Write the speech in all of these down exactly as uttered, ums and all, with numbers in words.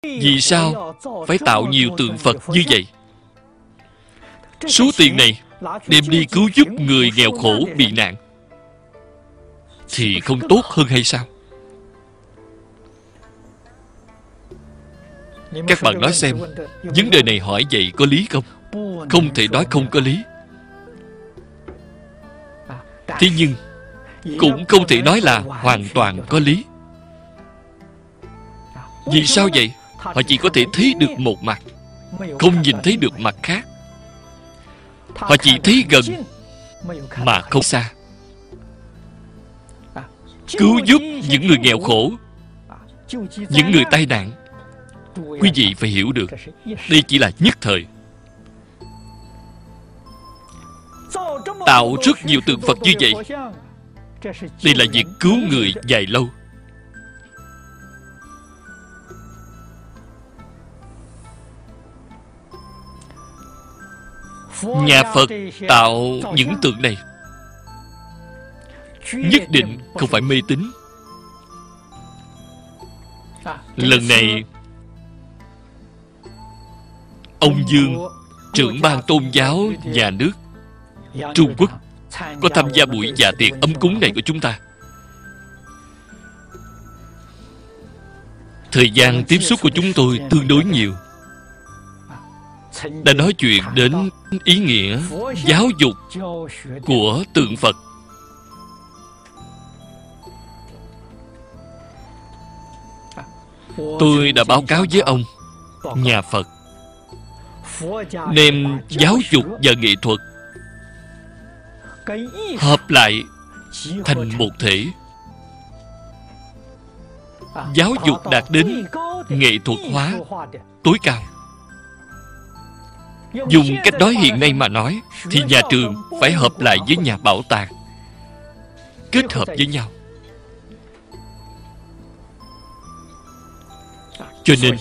Vì sao phải tạo nhiều tượng Phật như vậy? Số tiền này đem đi cứu giúp người nghèo khổ bị nạn thì không tốt hơn hay sao? Các bạn nói xem, vấn đề này hỏi vậy có lý không? Không thể nói không có lý. Thế nhưng cũng không thể nói là hoàn toàn có lý. Vì sao vậy? Họ chỉ có thể thấy được một mặt, không nhìn thấy được mặt khác. Họ chỉ thấy gần mà không xa. Cứu giúp những người nghèo khổ, những người tai nạn, quý vị phải hiểu được, đây chỉ là nhất thời. Tạo rất nhiều tượng Phật như vậy, đây là việc cứu người dài lâu. Nhà Phật tạo những tượng này nhất định không phải mê tín. Lần này ông Dương, trưởng ban tôn giáo nhà nước Trung Quốc, có tham gia buổi dạ tiệc ấm cúng này của chúng ta. Thời gian tiếp xúc của chúng tôi tương đối nhiều, đã nói chuyện đến ý nghĩa giáo dục của tượng Phật. Tôi đã báo cáo với ông, nhà Phật đem giáo dục và nghệ thuật hợp lại thành một thể. Giáo dục đạt đến nghệ thuật hóa tối cao. Dùng cách nói hiện nay mà nói, thì nhà trường phải hợp lại với nhà bảo tàng, kết hợp với nhau. Cho nên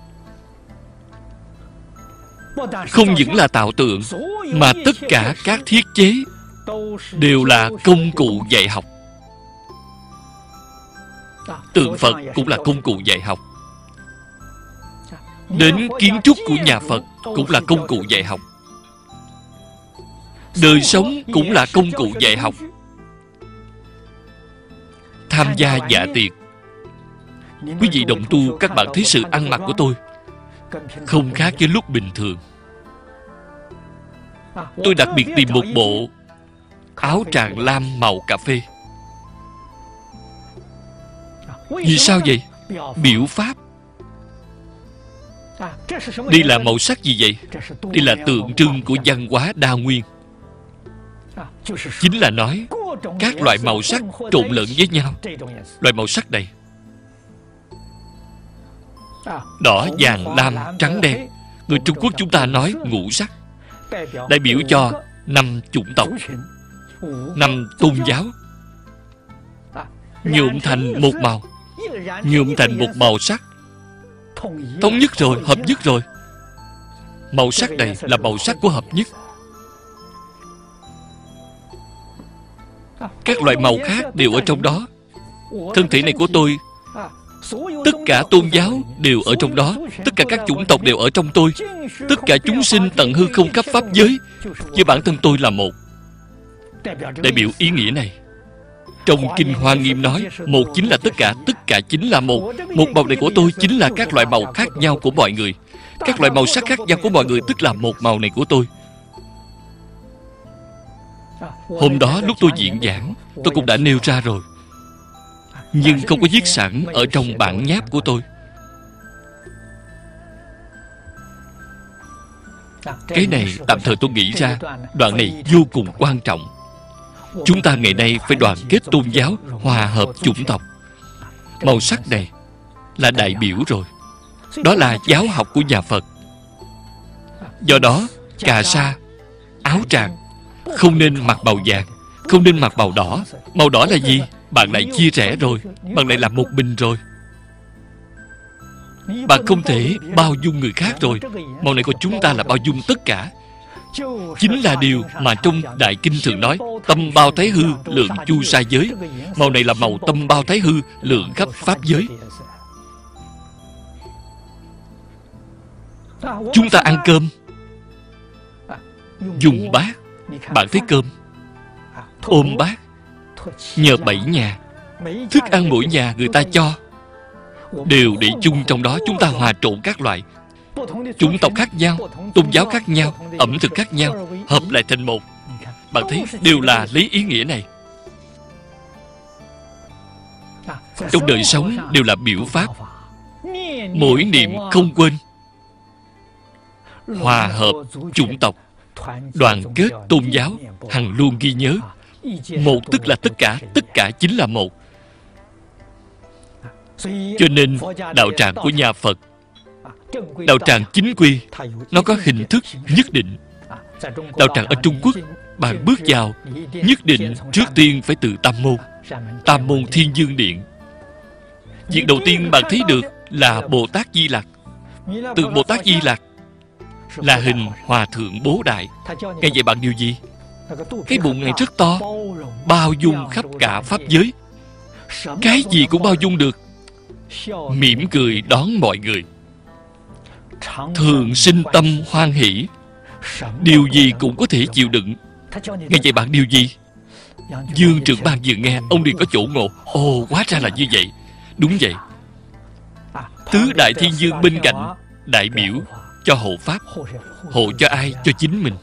không những là tạo tượng, mà tất cả các thiết chế đều là công cụ dạy học. Tượng Phật cũng là công cụ dạy học. Đến kiến trúc của nhà Phật cũng là công cụ dạy học. Đời sống cũng là công cụ dạy học. Tham gia dạ tiệc, quý vị đồng tu, các bạn thấy sự ăn mặc của tôi không khác với lúc bình thường. Tôi đặc biệt tìm một bộ áo tràng lam màu cà phê. Vì sao vậy? Biểu pháp. Đây là màu sắc gì vậy? Đây là tượng trưng của văn hóa đa nguyên. Chính là nói các loại màu sắc trộn lẫn với nhau. Loại màu sắc này, đỏ, vàng, lam, trắng, đen, người Trung Quốc chúng ta nói ngũ sắc, đại biểu cho năm chủng tộc, năm tôn giáo, nhuộm thành một màu, nhuộm thành một màu sắc, thống nhất rồi, hợp nhất rồi. Màu sắc này là màu sắc của hợp nhất. Các loại màu khác đều ở trong đó. Thân thể này của tôi, tất cả tôn giáo đều ở trong đó, tất cả các chủng tộc đều ở trong tôi, tất cả chúng sinh tận hư không khắp pháp giới với bản thân tôi là một. Đại biểu ý nghĩa này. Trong Kinh Hoa Nghiêm nói, một chính là tất cả, tất cả chính là một. Một màu này của tôi chính là các loại màu khác nhau của mọi người. Các loại màu sắc khác nhau của mọi người tức là một màu này của tôi. Hôm đó lúc tôi diễn giảng, tôi cũng đã nêu ra rồi, nhưng không có viết sẵn ở trong bản nháp của tôi. Cái này tạm thời tôi nghĩ ra. Đoạn này vô cùng quan trọng. Chúng ta ngày nay phải đoàn kết tôn giáo, hòa hợp chủng tộc. Màu sắc này là đại biểu rồi. Đó là giáo học của nhà Phật. Do đó, cà sa, áo tràng không nên mặc màu vàng, không nên mặc màu đỏ. Màu đỏ là gì? Bạn lại chia rẽ rồi, bạn lại làm một mình rồi. Bạn không thể bao dung người khác rồi. Màu này của chúng ta là bao dung tất cả. Chính là điều mà trong Đại Kinh thường nói, tâm bao thái hư, lượng chu sa giới. Màu này là màu tâm bao thái hư, lượng khắp pháp giới. Chúng ta ăn cơm dùng bát. Bạn thấy cơm ôm bát, nhờ bảy nhà. Thức ăn mỗi nhà người ta cho đều để chung trong đó. Chúng ta hòa trộn các loại chủng tộc khác nhau, tôn giáo khác nhau, ẩm thực khác nhau, hợp lại thành một. Bạn thấy đều là lấy ý nghĩa này. Trong đời sống đều là biểu pháp. Mỗi niệm không quên, hòa hợp chủng tộc, đoàn kết tôn giáo, hằng luôn ghi nhớ. Một tức là tất cả, tất cả chính là một. Cho nên đạo tràng của nhà Phật, đạo tràng chính quy, nó có hình thức nhất định. Đạo tràng ở Trung Quốc, bạn bước vào nhất định trước tiên phải từ Tam Môn, Tam Môn Thiên Dương Điện. Việc đầu tiên bạn thấy được là Bồ Tát Di Lặc. Từ Bồ Tát Di Lặc là hình Hòa Thượng Bố Đại. Ngài dạy bạn điều gì? Cái bụng Ngài rất to, bao dung khắp cả pháp giới, cái gì cũng bao dung được. Mỉm cười đón mọi người, thường sinh tâm hoan hỷ, điều gì cũng có thể chịu đựng. Ngài dạy bạn điều gì? Dương Trưởng Ban vừa nghe, ông liền có chỗ ngộ. Ồ, hóa ra là như vậy. Đúng vậy. Tứ Đại Thiên Dương bên cạnh, đại biểu cho hộ pháp. Hộ cho ai? Cho chính mình.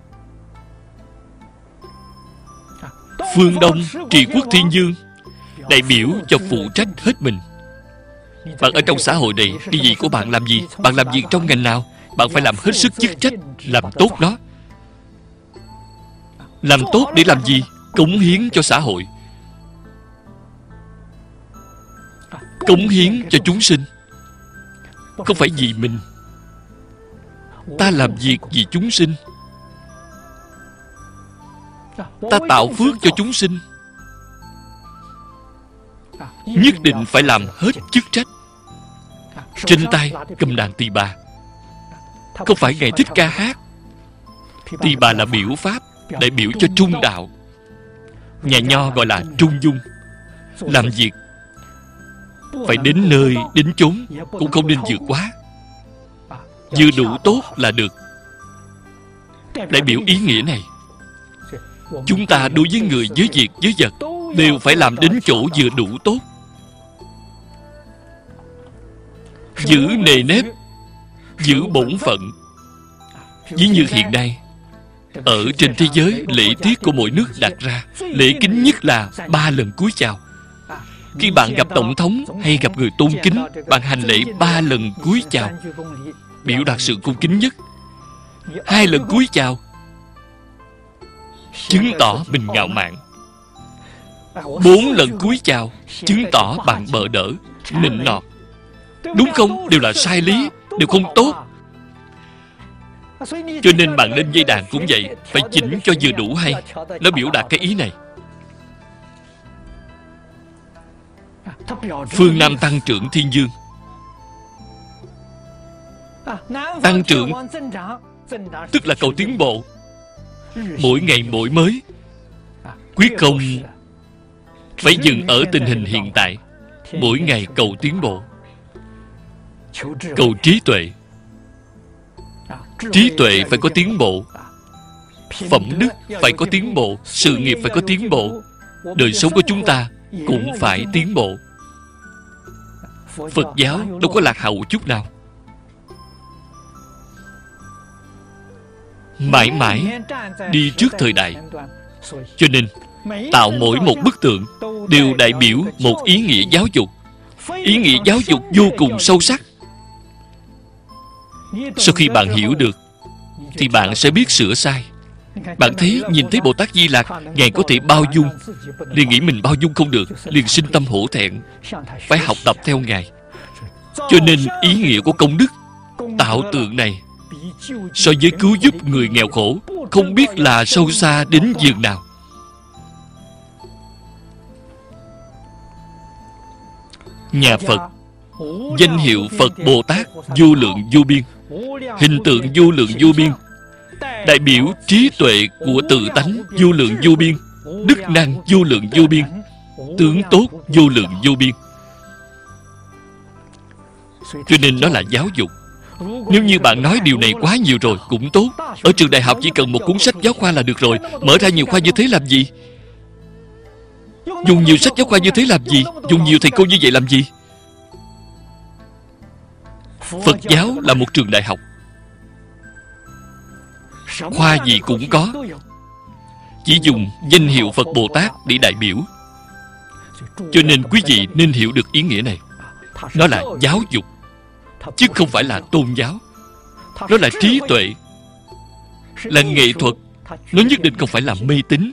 Phương Đông Trị Quốc Thiên Dương đại biểu cho phụ trách hết mình. Bạn ở trong xã hội này, cái gì của bạn làm gì? Bạn làm việc trong ngành nào? Bạn phải làm hết sức chức trách, làm tốt đó. Làm tốt để làm gì? Cống hiến cho xã hội, cống hiến cho chúng sinh. Không phải vì mình. Ta làm việc vì chúng sinh, ta tạo phước cho chúng sinh. Nhất định phải làm hết chức trách. Trên tay cầm đàn tỳ bà. Không phải Ngài Thích Ca hát. Tỳ bà là biểu pháp, đại biểu cho trung đạo. Nhà Nho gọi là trung dung. Làm việc phải đến nơi đến chốn, cũng không nên vượt quá. Vừa đủ tốt là được. Đại biểu ý nghĩa này. Chúng ta đối với người, với việc, với vật đều phải làm đến chỗ vừa đủ tốt. Giữ nề nếp, giữ bổn phận. Ví như hiện nay ở trên thế giới, lễ tiết của mỗi nước đặt ra, lễ kính nhất là ba lần cúi chào. Khi bạn gặp tổng thống hay gặp người tôn kính, bạn hành lễ ba lần cúi chào, biểu đạt sự cung kính nhất. Hai lần cúi chào chứng tỏ mình ngạo mạn. Bốn lần cúi chào chứng tỏ bạn bợ đỡ, nịnh nọt. Đúng không? Đều là sai lý, đều không tốt. Cho nên bạn lên dây đàn cũng vậy, phải chỉnh cho vừa đủ hay. Nó biểu đạt cái ý này. Phương Nam tăng trưởng thiên dương. Tăng trưởng tức là cầu tiến bộ. Mỗi ngày mỗi mới. Quyết không phải dừng ở tình hình hiện tại. Mỗi ngày cầu tiến bộ, cầu trí tuệ. Trí tuệ phải có tiến bộ, phẩm đức phải có tiến bộ, sự nghiệp phải có tiến bộ, đời sống của chúng ta cũng phải tiến bộ. Phật giáo đâu có lạc hậu chút nào. Mãi mãi đi trước thời đại. Cho nên tạo mỗi một bức tượng đều đại biểu một ý nghĩa giáo dục. Ý nghĩa giáo dục vô cùng sâu sắc. Sau khi bạn hiểu được thì bạn sẽ biết sửa sai. Bạn thấy, nhìn thấy Bồ Tát Di Lặc, Ngài có thể bao dung, liền nghĩ mình bao dung không được, liền sinh tâm hổ thẹn, phải học tập theo Ngài. Cho nên ý nghĩa của công đức tạo tượng này so với cứu giúp người nghèo khổ không biết là sâu xa đến giường nào. Nhà Phật, danh hiệu Phật Bồ Tát vô lượng vô biên, hình tượng vô lượng vô biên, đại biểu trí tuệ của tự tánh vô lượng vô biên, đức năng vô lượng vô biên, tướng tốt vô lượng vô biên. Cho nên nó là giáo dục. Nếu như bạn nói điều này quá nhiều rồi cũng tốt. Ở trường đại học chỉ cần một cuốn sách giáo khoa là được rồi. Mở ra nhiều khoa như thế làm gì? Dùng nhiều sách giáo khoa như thế làm gì? Dùng nhiều thầy cô như vậy làm gì? Phật giáo là một trường đại học, khoa gì cũng có, chỉ dùng danh hiệu Phật Bồ Tát để đại biểu. Cho nên quý vị nên hiểu được ý nghĩa này. Nó là giáo dục, chứ không phải là tôn giáo. Nó là trí tuệ, là nghệ thuật. Nó nhất định không phải là mê tín.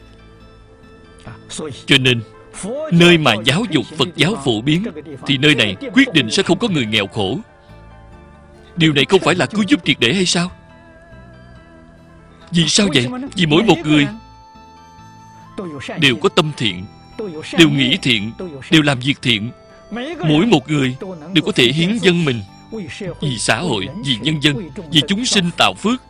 Cho nên nơi mà giáo dục Phật giáo phổ biến thì nơi này quyết định sẽ không có người nghèo khổ. Điều này không phải là cứu giúp triệt để hay sao? Vì sao vậy? Vì mỗi một người đều có tâm thiện, đều nghĩ thiện, đều làm việc thiện. Mỗi một người đều có thể hiến dâng mình vì xã hội, vì nhân dân, vì chúng sinh tạo phước.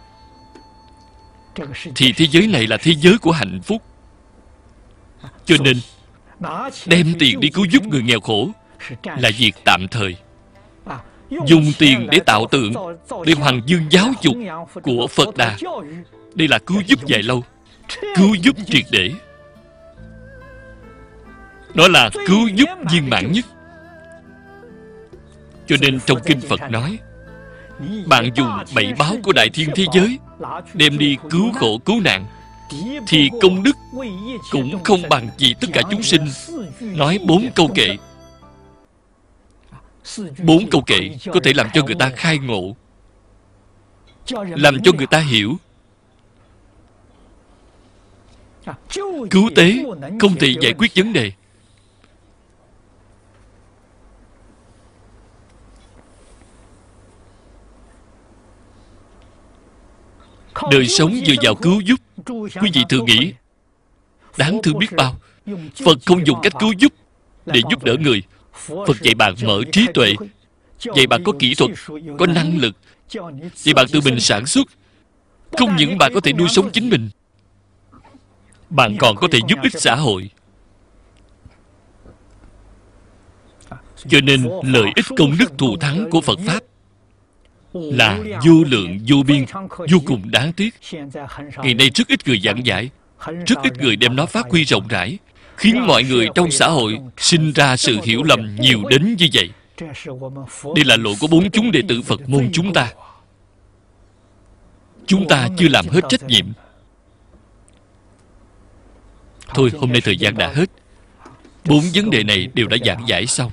Thì thế giới này là thế giới của hạnh phúc. Cho nên đem tiền đi cứu giúp người nghèo khổ là việc tạm thời. Dùng tiền để tạo tượng, để hoàng dương giáo dục của Phật Đà, đây là cứu giúp dài lâu, cứu giúp triệt để. Đó là cứu giúp viên mãn nhất. Cho nên trong kinh Phật nói, bạn dùng bảy báo của đại thiên thế giới đem đi cứu khổ cứu nạn, thì công đức cũng không bằng gì tất cả chúng sinh nói bốn câu kệ. Bốn câu kệ có thể làm cho người ta khai ngộ, làm cho người ta hiểu. Cứu tế không thể giải quyết vấn đề. Đời sống dựa vào cứu giúp, quý vị thử nghĩ, đáng thương biết bao. Phật không dùng cách cứu giúp để giúp đỡ người. Phật dạy bạn mở trí tuệ, dạy bạn có kỹ thuật, có năng lực, dạy bạn tự mình sản xuất. Không những bạn có thể nuôi sống chính mình, bạn còn có thể giúp ích xã hội. Cho nên lợi ích công đức thù thắng của Phật Pháp là vô lượng vô biên, vô cùng đáng tiếc. Ngày nay rất ít người giảng giải, rất ít người đem nó phát huy rộng rãi, khiến mọi người trong xã hội sinh ra sự hiểu lầm nhiều đến như vậy. Đây là lỗi của bốn chúng đệ tử Phật môn chúng ta. Chúng ta chưa làm hết trách nhiệm. Thôi, hôm nay thời gian đã hết. Bốn vấn đề này đều đã giảng giải xong.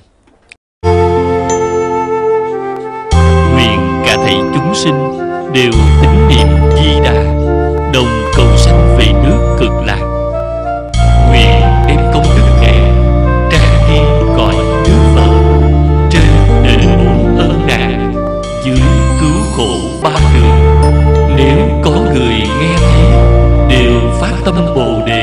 Nguyện cả thảy chúng sinh đều tín niệm Di Đà, đồng cầu sanh về nước Cực Lạc. Nguyện đem công đức này trang nghiêm cõi nước Phật, trên đền bổn ơn nạn, dưới cứu khổ ba đường. Nếu có người nghe thấy đều phát tâm Bồ Đề,